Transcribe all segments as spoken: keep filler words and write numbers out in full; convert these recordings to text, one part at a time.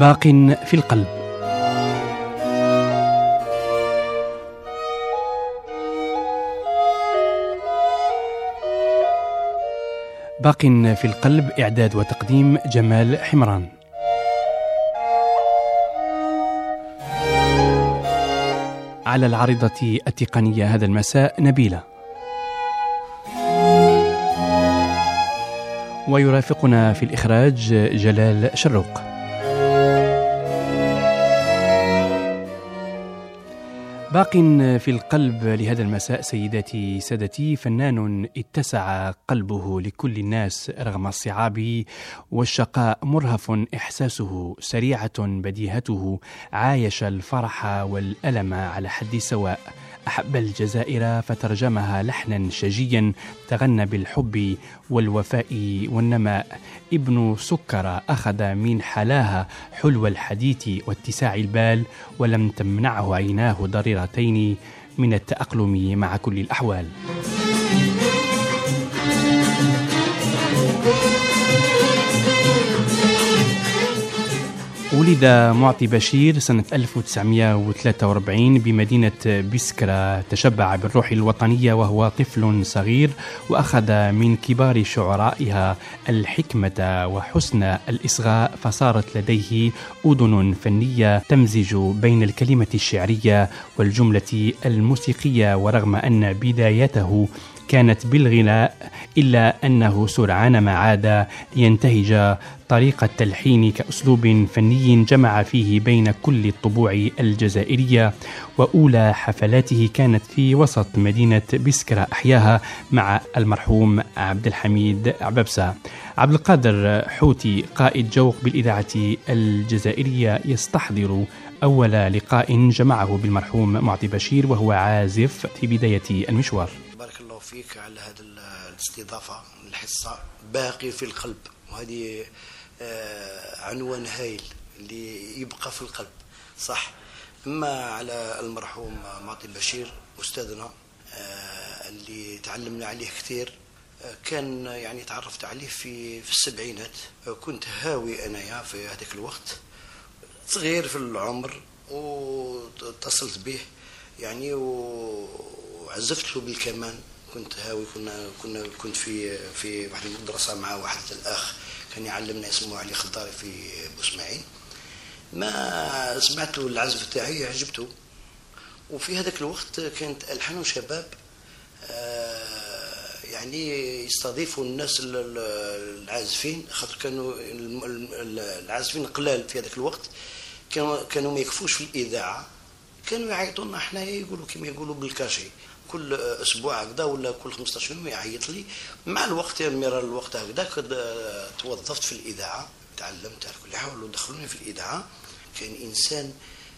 باق في القلب. باق في القلب، إعداد وتقديم جمال حمران. على العارضة التقنية هذا المساء نبيلة، ويرافقنا في الإخراج جلال شروق. باق في القلب لهذا المساء سيداتي سادتي، فنان اتسع قلبه لكل الناس رغم الصعاب والشقاء، مرهف إحساسه، سريعة بديهته، عايش الفرح والألم على حد سواء، أحب الجزائر فترجمها لحنا شجيا، تغنى بالحب والوفاء والنماء، ابن سكر أخذ من حلاها حلو الحديث واتساع البال، ولم تمنعه عيناه ضريرتين من التأقلم مع كل الأحوال. ولد معطي بشير سنة ألف وتسعمائة وثلاثة وأربعين بمدينة بسكرة، تشبع بالروح الوطنية وهو طفل صغير، وأخذ من كبار شعرائها الحكمة وحسن الإصغاء، فصارت لديه أذن فنية تمزج بين الكلمة الشعرية والجملة الموسيقية. ورغم أن بدايته كانت بالغناء، إلا أنه سرعان ما عاد ينتهج طريقة التلحين كأسلوب فني جمع فيه بين كل الطبوع الجزائرية. وأولى حفلاته كانت في وسط مدينة بسكرة، أحياها مع المرحوم عبد الحميد عبابسة. عبد القادر حوتي قائد جوق بالإذاعة الجزائرية يستحضر أول لقاء جمعه بالمرحوم معطي بشير وهو عازف في بداية المشوار. بارك الله فيك على هذه الاستضافة الحصة باقي في القلب، وهذه عنوان هايل اللي يبقى في القلب صح. أما على المرحوم معطي بشير أستاذنا اللي تعلمنا عليه كثير، كان يعني تعرفت عليه في في السبعينات، كنت هاوي أنايا في هذاك الوقت صغير في العمر، واتصلت به يعني وعزفت له بالكمان. كنت هاوي، كنا كنا كنت في في واحد المدرسة مع واحد الأخ كان يعلمنا اسمه علي خضاري في بوسماعين. ما سمعت له العزف تاعي عجبته، وفي هذاك الوقت كانت ألحان شباب يعني يستضيفوا الناس العازفين، خاطر كانوا العازفين قلال في هذاك الوقت، كانوا كانوا ما يكفوش في الإذاعة، كانوا يعيطوا لنا احنا، يقولوا كما يقولوا بالكاشي، كل اسبوع هكذا ولا كل خمسطاش يوم يعيط لي. مع الوقت يعني مرار الوقت هكذا توظفت في الاذاعه، تعلمت على كل حال ودخلوني في الاذاعه. كان انسان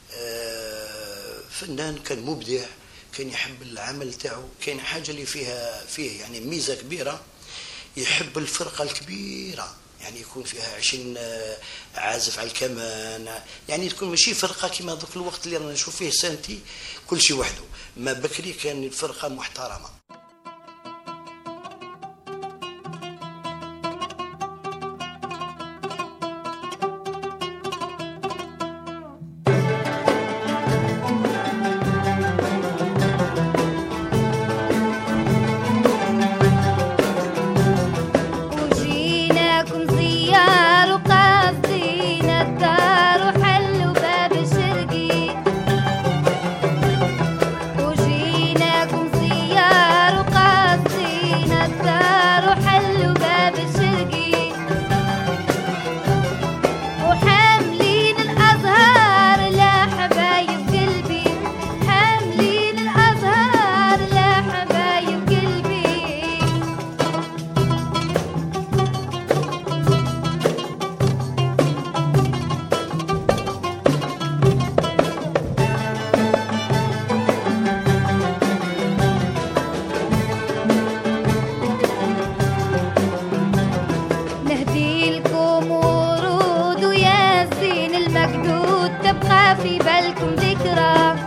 فنان، كان مبدع، كان يحب العمل تاعو، كان حاجه اللي فيها فيه يعني ميزه كبيره، يحب الفرقه الكبيره، يعني يكون فيها عشرين عازف على الكمان، يعني تكون ماشي فرقه كما ذاك الوقت اللي رانا نشوف فيه سانتي كل شيء وحده. ما بكري كان الفرقه محترمه. في بالكم ذكرى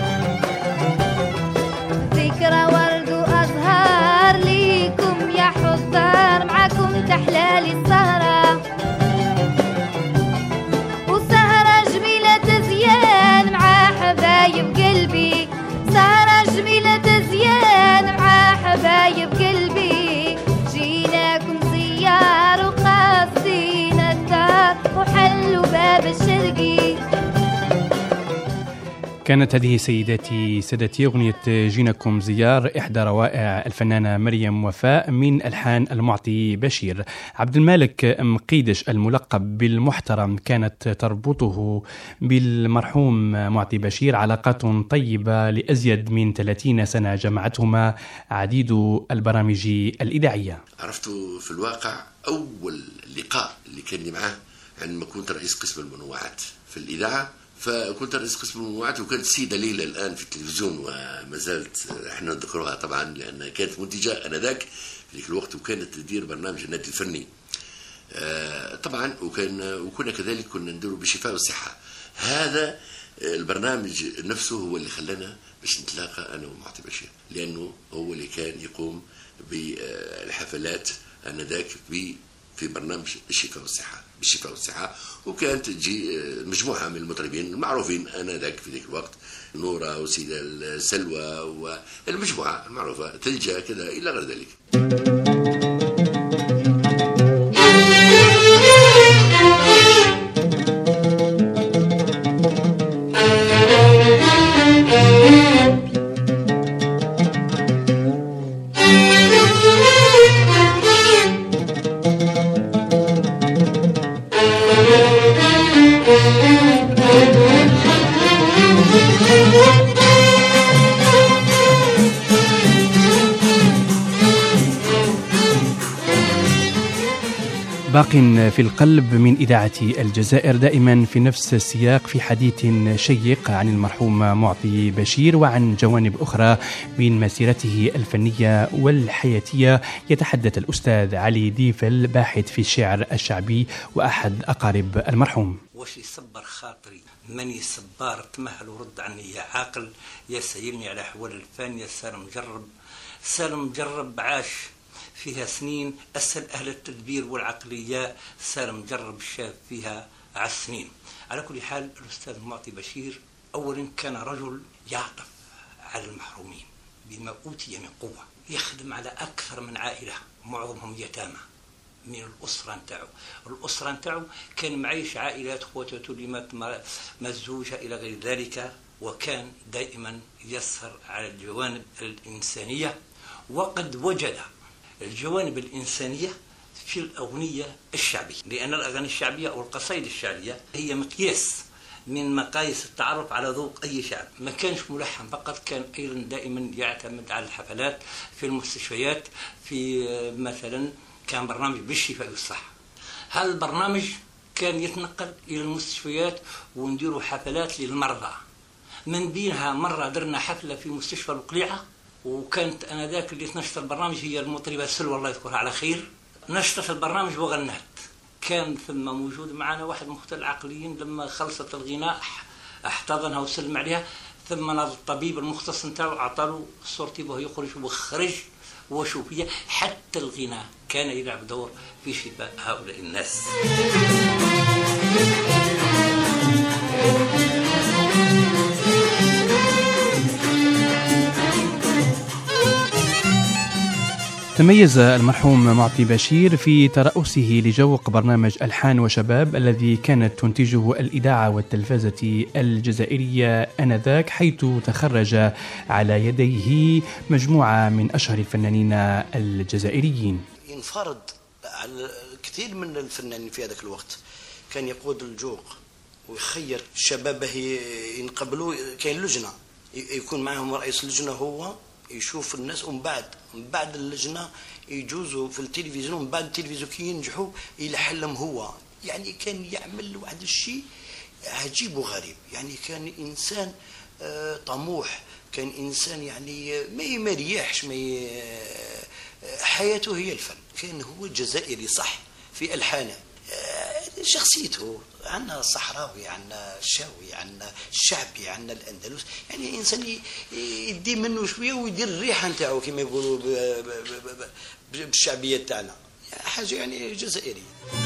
ذكرى ورد وأزهار ليكم يا حضار، معاكم تحلالي السهرة وسهرة كانت هذه سيداتي سادتي أغنية جينكم زيار، إحدى روائع الفنانة مريم وفاء من ألحان المعطي بشير. عبد المالك مقيدش الملقب بالمحترم كانت تربطه بالمرحوم معطي بشير علاقات طيبة لأزيد من ثلاثين سنة جمعتهما عديد البرامج الإذاعية. عرفته في الواقع أول لقاء اللي كان معه عندما كنت رئيس قسم المنوعات في الإذاعة، فكنت رئيس قسم المنوعات وكانت السيدة ليلى الآن في التلفزيون وما زالت احنا نذكرها طبعا لأنها كانت منتجة آنذاك في ذيك الوقت وكانت تدير برنامج النادي الفني. آه طبعا وكان وكنا كذلك كنا نديره بشفاء والصحة. هذا البرنامج نفسه هو اللي خلانا باش نتلاقى أنا ومعطي بشير، لأنه هو اللي كان يقوم بالحفلات آنذاك في برنامج الشفاء والصحة بالشفاء والصحة، وكانت تجي مجموعة من المطربين المعروفين آنذاك في ذيك الوقت، نورة وسيدة سلوى والمجموعة المعروفة تلجة كذا إلى غير ذلك. باق في القلب من إذاعة الجزائر، دائما في نفس السياق، في حديث شيق عن المرحوم معطي بشير وعن جوانب أخرى من مسيرته الفنية والحياتية. يتحدث الأستاذ علي ديفل باحث في الشعر الشعبي وأحد أقارب المرحوم. واش يصبر خاطري ماني صبار، تمهل ورد عني يا عاقل، يا سيلني على حوال الفان، يا سالم مجرب سالم مجرب عاش فيها سنين، أسأل أهل التدبير والعقلية، سالم مجرب شاف فيها عالسنين. على كل حال الأستاذ معطي بشير أولا كان رجل يعطف على المحرومين بما أوتي من قوة، يخدم على أكثر من عائلة معظمهم يتامى من الأسرة نتاعو. الأسرة نتاعو كان معيش عائلات خواتته اللي مزوجة إلى غير ذلك، وكان دائما يسهر على الجوانب الإنسانية، وقد وجد الجوانب الإنسانية في الأغنية الشعبية، لأن الأغاني الشعبية أو القصائد الشعبية هي مقياس من مقاييس التعرف على ذوق أي شعب. ما كانش ملحن فقط، كان أيضا دائما يعتمد على الحفلات في المستشفيات، في مثلا كان برنامج بالشفاء والصحة. هذا البرنامج كان يتنقل إلى المستشفيات ونديروا حفلات للمرضى، من بينها مرة درنا حفلة في مستشفى القليعة، وكانت آنذاك اللي تنشط البرنامج هي المطربة سلوى الله يذكرها على خير، نشطت البرنامج وغنت. كان ثم موجود معنا واحد مختل العقليين، لما خلصت الغناء احتضنها وسلم عليها، ثم ناض الطبيب المختص نتاعو اعطاله صورتي وهو يخرج وخرج وشوفيه، حتى الغناء كان يلعب دور في شفاء هؤلاء الناس. تميز المرحوم معطي بشير في ترأسه لجوق برنامج ألحان وشباب الذي كانت تنتجه الإذاعة والتلفزة الجزائرية آنذاك، حيث تخرج على يديه مجموعة من أشهر الفنانين الجزائريين. ينفرد على كثير من الفنانين في هذاك الوقت، كان يقود الجوق ويخير شبابه ينقبلوا، كان لجنة يكون معهم رئيس اللجنة، هو يشوف الناس، ومن بعد من بعد اللجنة يجوزوا في التلفزيون، ومن بعد التلفزيون كي ينجحوا يلحلهم هو. يعني كان يعمل واحد الشيء عجيب وغريب، يعني كان إنسان طموح، كان إنسان يعني ما يريحش، ما حياته هي الفن، كان هو جزائري صح في ألحانه. شخصيته عندنا الصحراوي، عندنا الشاوي، عندنا الشعبي، عندنا الأندلس، يعني إنسان يدي منه شوية ويدير الريحة نتاعو كما يقولوا بالشعبية تاعنا، حاجة يعني جزائرية.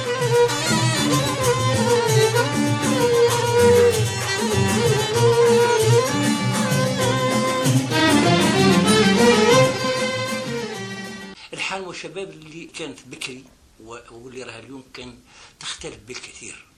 الحال والشباب اللي كانت بكري واللي راها اليوم كان تختلف بالكثير.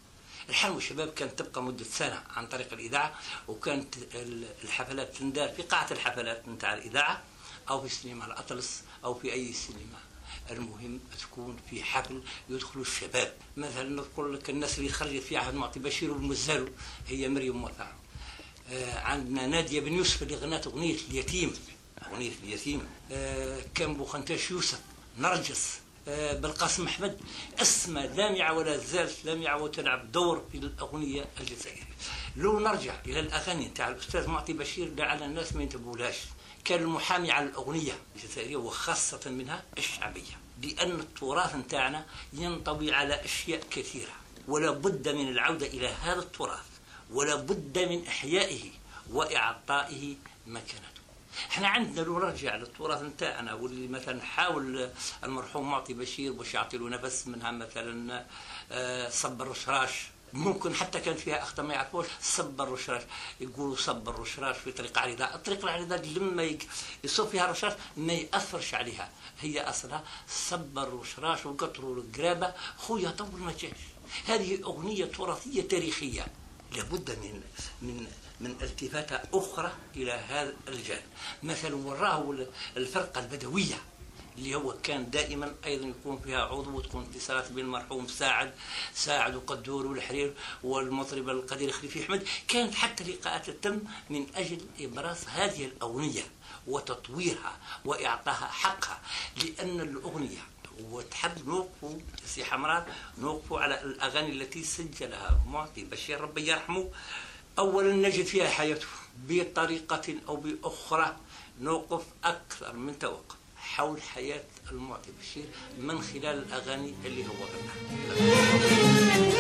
الحلوى الشباب كانت تبقى مدة سنة عن طريق الإذاعة، وكانت الحفلات تندار في قاعة الحفلات نتاع الإذاعة أو في سينما الأطلس أو في أي سينما. المهم تكون في حفل يدخلوا الشباب. مثلا نذكر لك الناس اللي خرجت في عهد معطي بشير ومزالوا هي مريم موثع. آه عندنا نادية بن يوسف اللي غنات أغنية اليتيم، أغنية اليتيم. آه كان بوخنتاش يوسف، نرجس، آه بالقاسم أحمد، اسمها لامعة ولا زالت لامعة وتلعب دور في الأغنية الجزائرية. لو نرجع إلى الأغاني نتاع الأستاذ معطي بشير لعل الناس ما ينتبهولهاش، كان المحامي على الأغنية الجزائرية وخاصة منها الشعبية، لأن التراث نتاعنا ينطوي على أشياء كثيرة، ولا بد من العودة إلى هذا التراث، ولا بد من إحيائه وإعطائه مكانته. احنا عندنا لو نرجع للتراث نتاعنا واللي مثلا حاول المرحوم معطي بشير باش يعطي له نفس منها، مثلا صب الرشراش، ممكن حتى كان فيها اخطاء ما يعرفوش. صب الرشراش يقولوا صب الرشراش في طريق العريضه، الطريق العريضه لما يصب فيها الرشراش ما ياثرش عليها، هي اصلها صب الرشراش وقطروا القرابه خويا طول ما جاش. هذه اغنيه تراثيه تاريخيه، لابد من من من التفاته اخرى الى هذا الجانب. مثلا وراه الفرقه البدويه اللي هو كان دائما ايضا يكون فيها عضو وتكون اتصالات بين المرحوم ساعد ساعد وقدور والحرير والمطرب القدير خليفي احمد. كانت حتى لقاءات تتم من اجل ابراز هذه الاغنيه وتطويرها واعطاها حقها، لان الاغنيه وتحب نوقفوا سي حمراء نوقفوا على الاغاني التي سجلها معطي بشير ربي يرحمه. اولا نجد فيها حياته بطريقه او باخرى، نوقف اكثر من توقف حول حياة المعطي بشير من خلال الأغاني اللي هو غناها.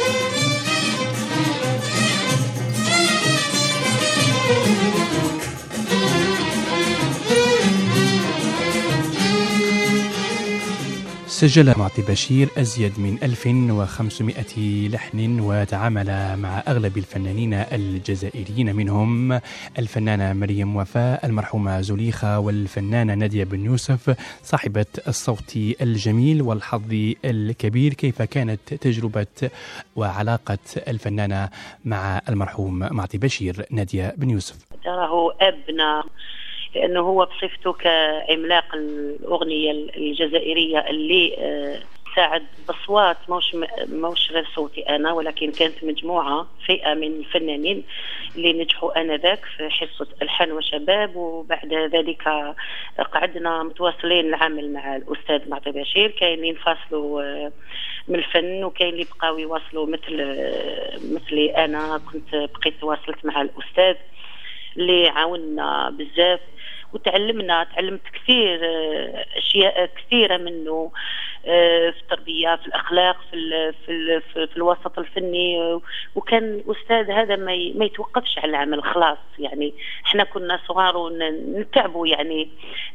سجل معطي بشير أزيد من ألف وخمسمائة لحن، وتعامل مع أغلب الفنانين الجزائريين، منهم الفنانة مريم وفاء، المرحومة زليخة، والفنانة نادية بن يوسف صاحبة الصوت الجميل والحظ الكبير. كيف كانت تجربة وعلاقة الفنانة مع المرحوم معطي بشير نادية بن يوسف؟ تراه أبنى، لأنه هو بصفته كعملاق الأغنية الجزائرية اللي ساعد بصوات، موش موش غير صوتي أنا، ولكن كانت مجموعة فئة من الفنانين اللي نجحوا آنذاك في حصة ألحان وشباب. وبعد ذلك قعدنا متواصلين العمل مع الأستاذ معطي بشير، كاين ينفصلوا من الفن وكاين اللي بقاو يواصلوا مثل مثلي أنا. كنت بقيت تواصلت مع الأستاذ اللي عاوننا بزاف وتعلمنا تعلمت كثير اشياء كثيره منه في التربيه، في الاخلاق، في في في, في الوسط الفني. وكان الاستاذ هذا ما ما يتوقفش على العمل خلاص. يعني احنا كنا صغار ونتعبوا، يعني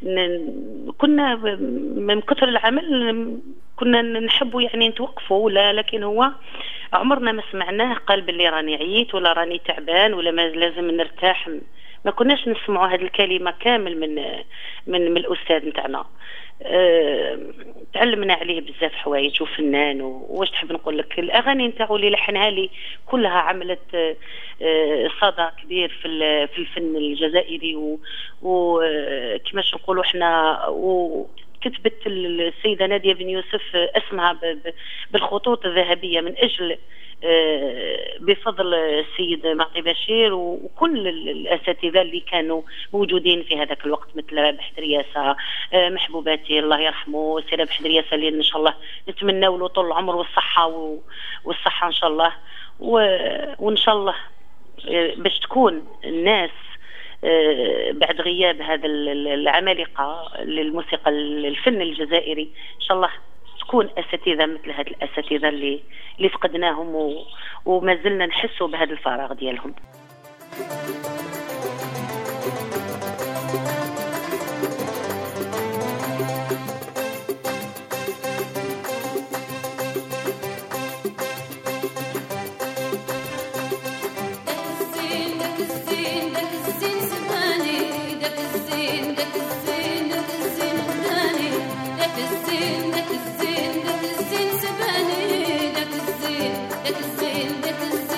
كنا من كثر العمل كنا نحبوا يعني نتوقفوا، ولا لكن هو عمرنا ما سمعناه قال باللي راني عييت ولا راني تعبان ولا ما لازم نرتاح. ما كناش نسمعوا هذه الكلمة كامل من من من الأستاذ نتاعنا. أه تعلمنا عليه بزاف حوايج، وفنان واش تحب نقول لك. الأغاني نتاعو اللي لحنها لي كلها عملت أه صدى كبير في في الفن الجزائري، وكماش نقولوا احنا. و كتبت السيدة نادية بن يوسف اسمها بالخطوط الذهبية من أجل بفضل السيد معطي بشير وكل الأساتذة اللي كانوا موجودين في هذاك الوقت، مثل رابح درياسة محبوباتي الله يرحمه، سي رابح درياسة اللي إن شاء الله نتمنى له طول العمر والصحة والصحة إن شاء الله. وإن شاء الله باش تكون الناس بعد غياب هذا العمالقة للموسيقى الفن الجزائري إن شاء الله تكون أساتذة مثل هذه الأساتذة اللي اللي فقدناهم وما زلنا نحسوا بهذا الفراغ ديالهم. داك الزين داك الزين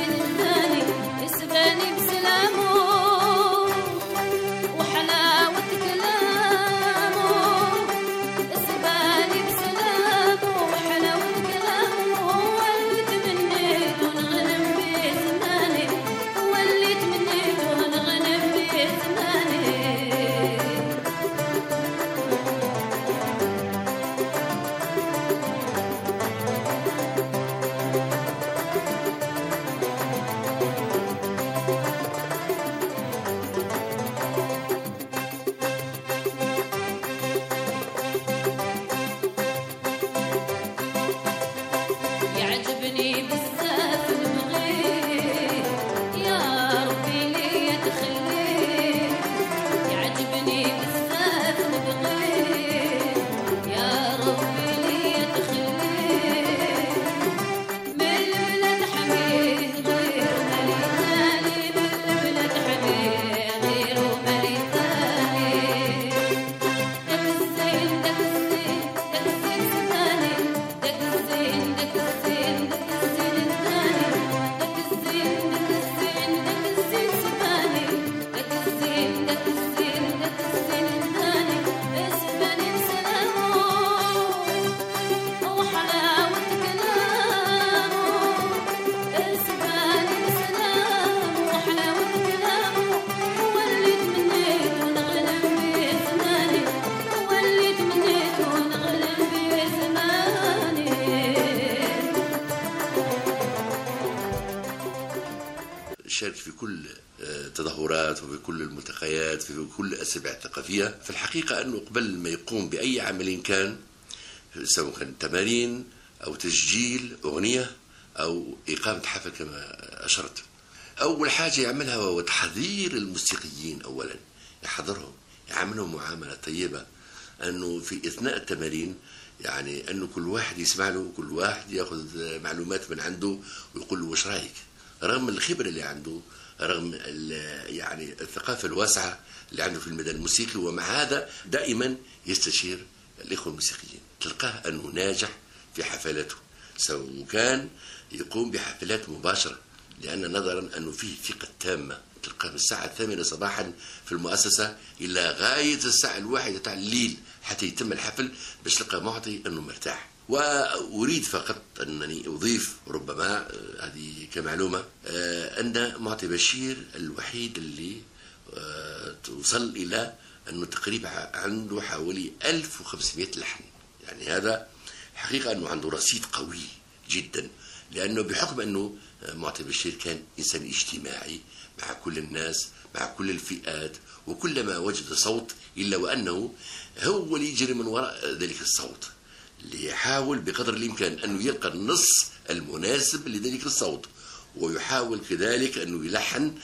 في كل تظاهرات وفي كل الملتقيات في كل الأسابيع الثقافية. في الحقيقة أنه قبل ما يقوم بأي عمل كان، سواء كان تمارين أو تسجيل أغنية أو إقامة حفل كما أشرت، أول حاجة يعملها هو تحضير الموسيقيين. أولا يحضرهم، يعاملهم معاملة طيبة، أنه في أثناء التمارين يعني أنه كل واحد يسمع له وكل واحد يأخذ معلومات من عنده ويقول له وش رأيك، رغم الخبرة اللي عنده، رغم يعني الثقافة الواسعة اللي عنده في المجال الموسيقي، ومع هذا دائما يستشير الإخوة الموسيقيين. تلقاه أنه ناجح في حفلاته، سواء كان يقوم بحفلات مباشرة، لأن نظرا أنه فيه ثقة تامة. تلقاه من الساعة الثامنة صباحا في المؤسسة إلى غاية الساعة الواحدة تاع الليل حتى يتم الحفل، باش تلقى معطي أنه مرتاح. وأريد فقط أنني أضيف ربما هذه كمعلومة أن معطي بشير الوحيد اللي توصل إلى أنه تقريبا عنده حوالي ألف وخمسمائة لحن. يعني هذا حقيقة أنه عنده رصيد قوي جدا، لأنه بحكم أنه معطي بشير كان إنسان اجتماعي مع كل الناس، مع كل الفئات، وكلما وجد صوت إلا وأنه هو اللي يجري من وراء ذلك الصوت، ليحاول بقدر الإمكان أنه يلقى النص المناسب لذلك الصوت، ويحاول كذلك أنه يلحن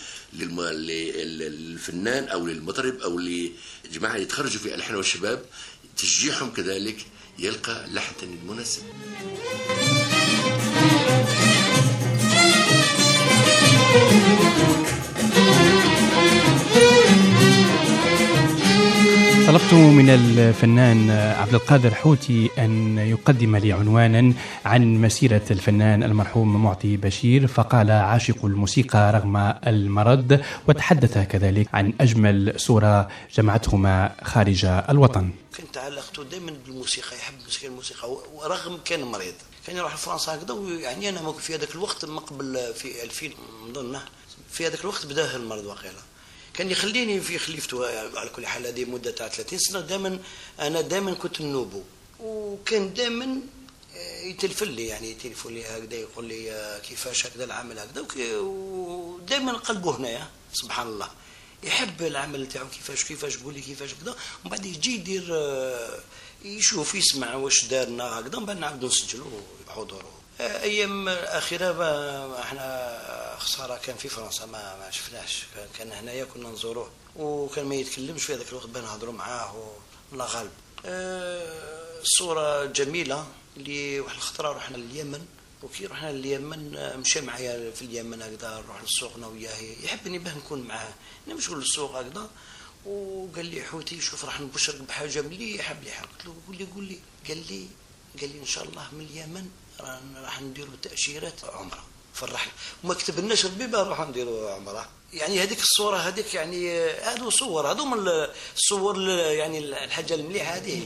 للفنان أو للمطرب أو لجماعة يتخرجوا في الألحان والشباب، تشجيعهم كذلك يلقى اللحن المناسب. طلبت من الفنان عبد القادر حوتي أن يقدم لي عنوانا عن مسيرة الفنان المرحوم معطي بشير، فقال عاشق الموسيقى رغم المرض، وتحدث كذلك عن أجمل صورة جمعتهما خارج الوطن. كنت علاقته دائما بالموسيقى، يحب موسيقى الموسيقى ورغم كان مريض، كان يروح لفرنسا هكذا. يعني أنا في هذاك الوقت ما قبل في ألفين نظن، في هذاك الوقت بداه المرض وقيله، كان يخليني في خليفته على كل حال. هذه مدة تاع ثلاثين سنة دائما أنا دائما كنت نوبه، وكان دائما يتلفل لي، يعني يتلفل لي هكذا، يقول لي كيفاش هكذا العمل هكذا، ودائما قلبه هنايا سبحان الله يحب العمل تاعو كيفاش كيفاش يقول لي كيفاش كذا، ومن بعد يجي يدير يشوف يسمع واش دارنا هكذا، ومن بعد نعاودو نسجلوا حضوره. ايام اخيره ما احنا خساره كان في فرنسا ما ما شفناش، كان هنايا كنا نزوروه، وكان ما يتكلمش في هذاك الوقت بان نهضروا معاه ولا غالب. أه صوره جميله اللي واحد الخطره رحنا لليمن، وكي رحنا لليمن مشى معايا في اليمن هكذا، نروح للسوق انا وياه، يحبني باه نكون معاه نمشوا للسوق هكذا، وقال لي حوتي شوف راح نبشرك بحاجه مليحه مليحه. قلت له قول لي قول لي قال لي قال لي ان شاء الله من اليمن راح نديروا تأشيرات عمره في الرحله، وما كتبناش البيبه نروحوا نديروا عمره. يعني هذيك الصوره هذيك، يعني هذو صور، هذو من الصور يعني الحاجه المليحه هذه.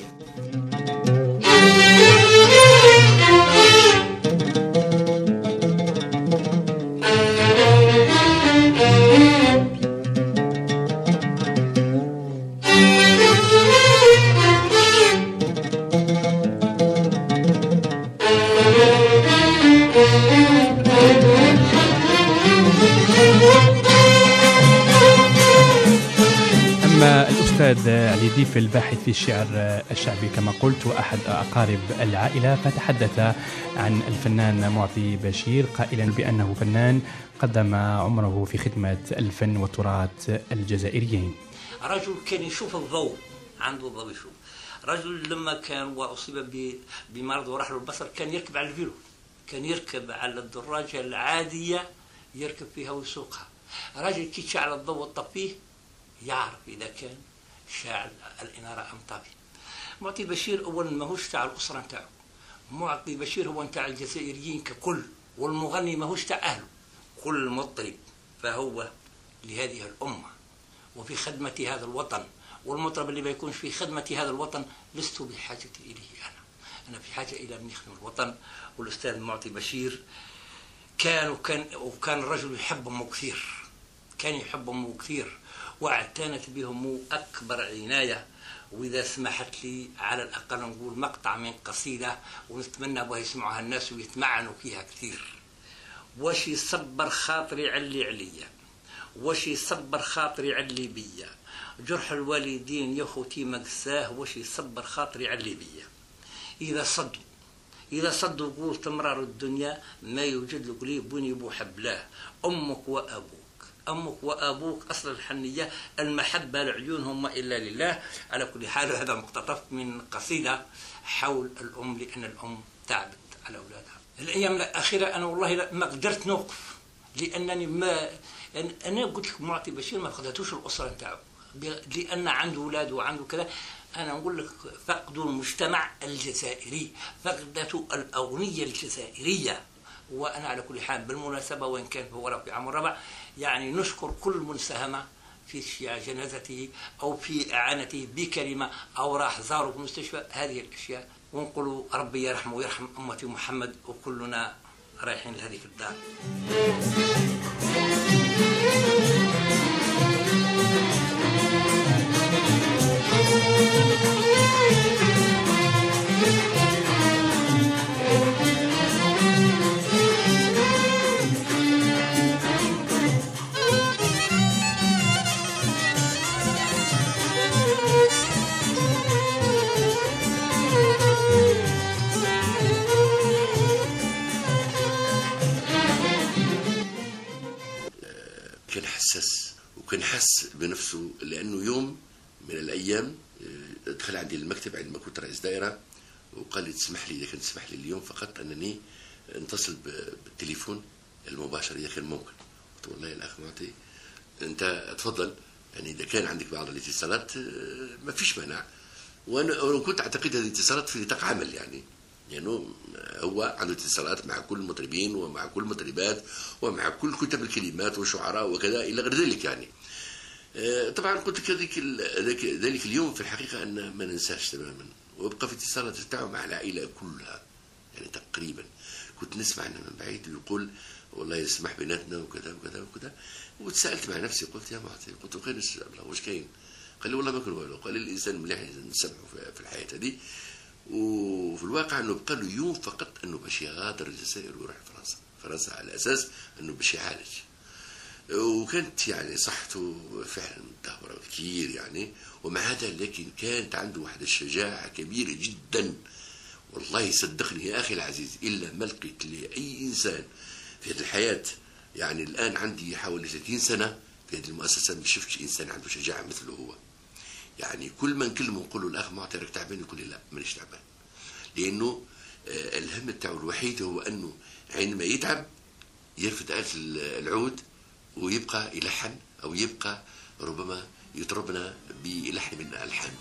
الأستاذ علي ضيف الباحث في الشعر الشعبي كما قلت، وأحد أقارب العائلة، فتحدث عن الفنان معطي بشير قائلا بأنه فنان قدم عمره في خدمة الفن والتراث الجزائريين. رجل كان يشوف الضوء، عنده ضوء يشوف. رجل لما كان وأصيب بمرض وراح له البصر كان يركب على الفيلو، كان يركب على الدراجة العادية يركب فيها ويسوقها. رجل كي تشعل الضوء والطفيه يعرف إذا كان شاعل الإنارة أم طافي. معطي بشير أولا ماهوش تاع الأسرة نتاعو، معطي بشير هو نتاع الجزائريين ككل، والمغني ماهوش تاع أهله، كل مطرب فهو لهذه الأمة وفي خدمة هذا الوطن، والمطرب اللي ما يكونش في خدمة هذا الوطن لست بحاجة إليه. أنا أنا في حاجة إلى من يخدم الوطن. والأستاذ معطي بشير كان وكان وكان الرجل يحب أمه كثير، كان يحب أمه كثير واعتنت بهم أكبر عناية. وإذا سمحت لي على الأقل نقول مقطع من قصيدة ونتمنى بها يسمعها الناس ويتمعنوا فيها كثير. واش يصبر خاطري علي عليا واش يصبر خاطري على الليبية، جرح الوالدين يا خوتي مقساه، واش يصبر خاطري على الليبية. إذا صدوا إذا صدوا قول تمرار الدنيا، ما يوجد له قليب بني بو حبلاه. أمك وأبوك أمك وأبوك أصل الحنية، المحبة العيون هم إلا لله. على كل حال هذا مقتطف من قصيدة حول الأم، لأن الأم تعبت على أولادها. الأيام الأخيرة أنا والله ما قدرت نوقف، لأنني ما أنا قلت لك معطي بشير ما فقدتوش الأسرة نتاعو، لأن عنده أولاد وعنده كذا. أنا نقول لك فقدوا المجتمع الجزائري، فقدته الأغنية الجزائرية. وأنا على كل حال بالمناسبة وإن كان هو في عام الرابع يعني نشكر كل من ساهم في جنازته أو في إعانته بكلمة أو راح زاره في المستشفى، هذه الأشياء. ونقولوا ربي يرحمه ويرحم أمة محمد، وكلنا رايحين لهذه الدار. كان حساس وكان حس بنفسه، لأنه يوم من الأيام دخل عندي المكتب عندما كنت رئيس دائرة وقال لي تسمح لي إذا كنت تسمح لي اليوم فقط أنني نتصل بالتليفون المباشر إذا كان ممكن. قلت والله يا الأخ معطي أنت تفضل، يعني إذا كان عندك بعض الاتصالات ما فيش مانع. وأنا كنت أعتقد هذه الاتصالات في نطاق عمل، يعني يعني هو عنده اتصالات مع كل المطربين ومع كل المطربات ومع كل كتب الكلمات والشعراء وكذا إلى غير ذلك. يعني طبعا قلت لك ذلك ذلك اليوم في الحقيقة أن ما ننساش تماما، وابقى في اتصالات تاعو مع العائلة كلها، يعني تقريبا كنت نسمع أنه من بعيد يقول والله يسمح بيناتنا وكذا وكذا وكذا. وتسألت مع نفسي قلت يا معطي، قلت خير إن شاء الله واش كاين؟ قال لي والله ما كان والو، قال لي الإنسان مليح نسمعه في الحياة هذه. وفي الواقع أنه بقى له يوم فقط أنه باش يغادر الجزائر ويروح فرنسا فرنسا على أساس أنه باش يعالج. وكانت يعني صحته فعلا متدهورة كثير يعني، ومع هذا لكن كانت عنده واحدة الشجاعة كبيرة جدا. والله صدقني يا أخي العزيز إلا ما لقيت لأي إنسان في هذه الحياة، يعني الآن عندي حوالي ثلاثين سنة في هذه المؤسسة ما شفتش إنسان عنده شجاعة مثله هو. يعني كل ما نكلمه نقول له الأخ معطي راك تعبان، يقول لي لا مانيش تعبان، لأنه الهم تاعو الوحيد هو أنه عندما يتعب يرفد آلة العود ويبقى يلحن أو يبقى ربما يطربنا بلحن من الألحان.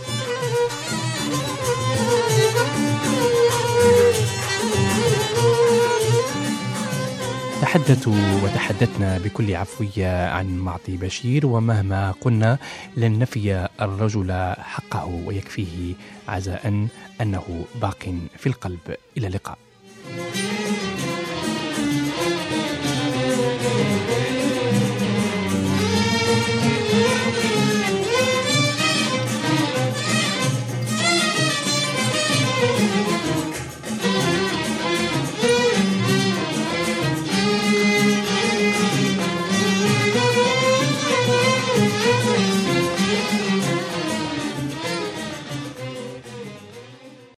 تحدثوا وتحدثنا بكل عفوية عن معطي بشير، ومهما قلنا لن نفي الرجل حقه، ويكفيه عزاء أنه باق في القلب. إلى اللقاء.